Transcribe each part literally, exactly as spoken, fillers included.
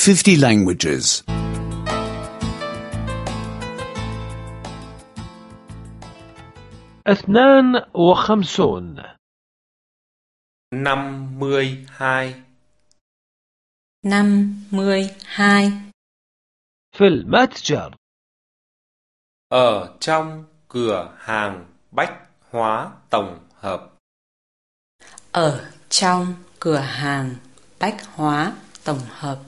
fifty languages. اثنان وخمسون. năm mươi hai. năm mươi hai. في المتجر. Ở trong cửa hàng bách hóa tổng hợp. Ở trong cửa hàng bách hóa tổng hợp.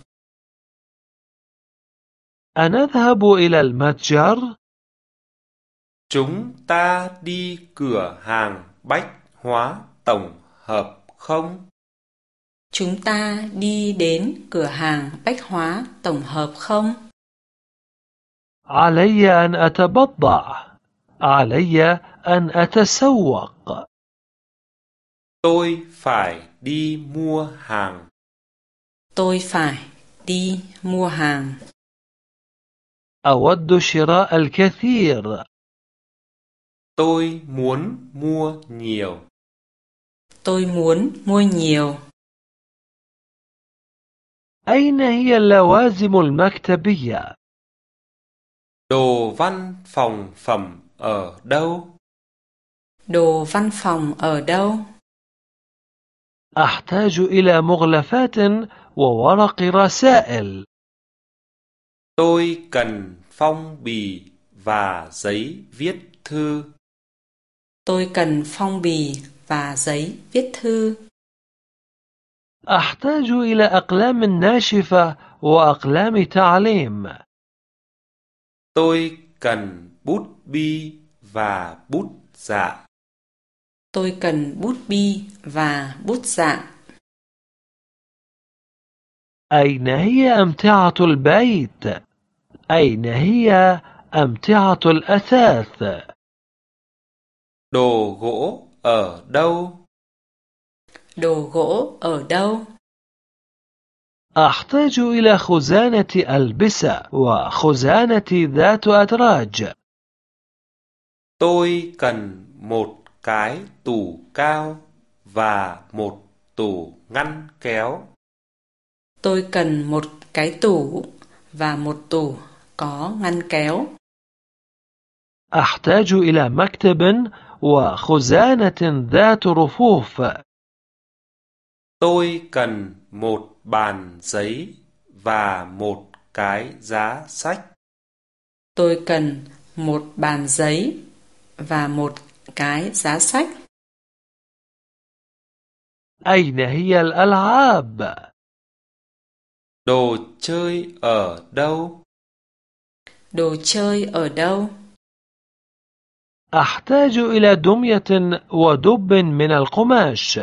أنذهب إلى المتجر؟ Chúng ta đi cửa hàng bách hóa tổng hợp không? Chúng ta đi đến cửa hàng bách hóa tổng hợp không? علي أن أتبضع. علي أن أتسوق. Tôi phải đi mua hàng. Tôi phải đi mua hàng. أود شراء الكثير. Tôi muốn mua nhiều. Tôi muốn mua nhiều. أين هي اللوازم المكتبية؟ Đồ văn phòng phẩm ở đâu? Đồ văn phòng ở đâu? أحتاج إلى مغلفات وورق رسائل. Tôi cần phong bì và giấy viết thư. Tôi cần phong bì và giấy viết thư. أحتاج إلى أقلام ناشفة وأقلام تعليم. Tôi cần bút bi và bút dạ. Tôi cần bút bi và bút dạ. أين هي أمتعة البيت؟ أين هي أمتعة الأثاث؟ Đồ gỗ ở đâu? Đồ gỗ ở đâu? أحتاج إلى خزانة ألبسة وخزانة ذات أدراج. Tôi cần một cái tủ cao và một tủ ngăn kéo. Tôi cần một cái tủ và một tủ có ngăn kéo. أحتاج إلى مكتب وخزانة ذات رفوف. Tôi cần một bàn giấy và một cái giá sách. Tôi cần một bàn giấy và một cái giá sách. أين هي الألعاب؟ Đồ chơi ở đâu? Đồ chơi ở đâu? أحتاج إلى دمية ودب من القماش.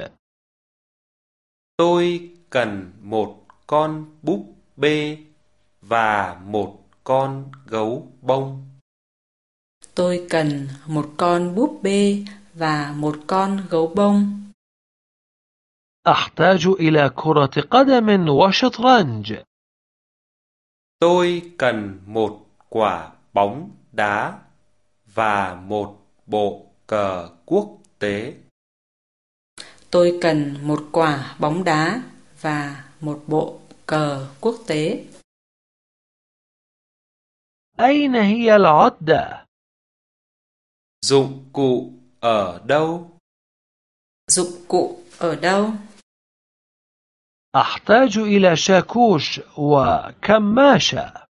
Tôi cần một con búp bê và một con gấu bông. Tôi cần một con búp bê và một con gấu bông. أحتاج إلى كرة قدم وشطرنج. Tôi cần một quả bóng đá và một bộ cờ quốc tế. Tôi cần một quả bóng đá và một bộ cờ quốc tế. أين هي العدة؟ Dụng cụ ở đâu? Dụng cụ ở đâu? أحتاج إلى شاكوش وكماشة.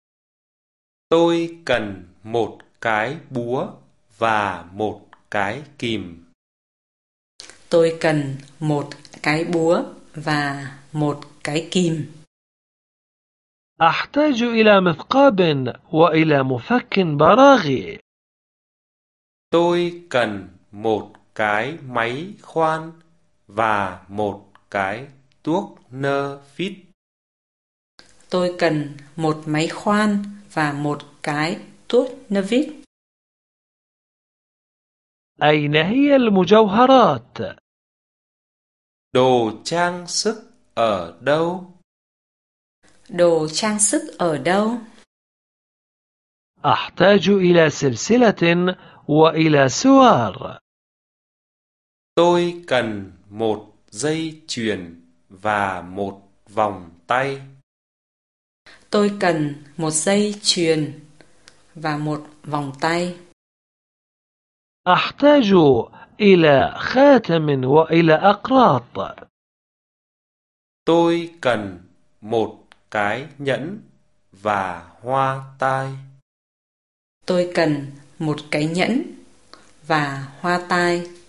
Tôi cần một cái búa và một cái kìm. Tôi cần một cái búa và một cái kìm. أحتاج إلى مثقاب وإلى مفك براغي. Tôi cần một cái máy khoan và một cái tuốc nơ phít. Tôi cần một máy khoan và một cái tuốt nơ vít. أين هي المجوهرات؟ Đồ trang sức ở đâu? Đồ trang sức ở đâu? أحتاج إلى سلسلة وإلى سوار. Tôi cần một dây chuyền và một vòng tay. Tôi cần một dây chuyền và một vòng tay. أحتاج إلى خاتم وإلى أقراط. Tôi cần một cái nhẫn và hoa tai. Tôi cần một cái nhẫn và hoa tai.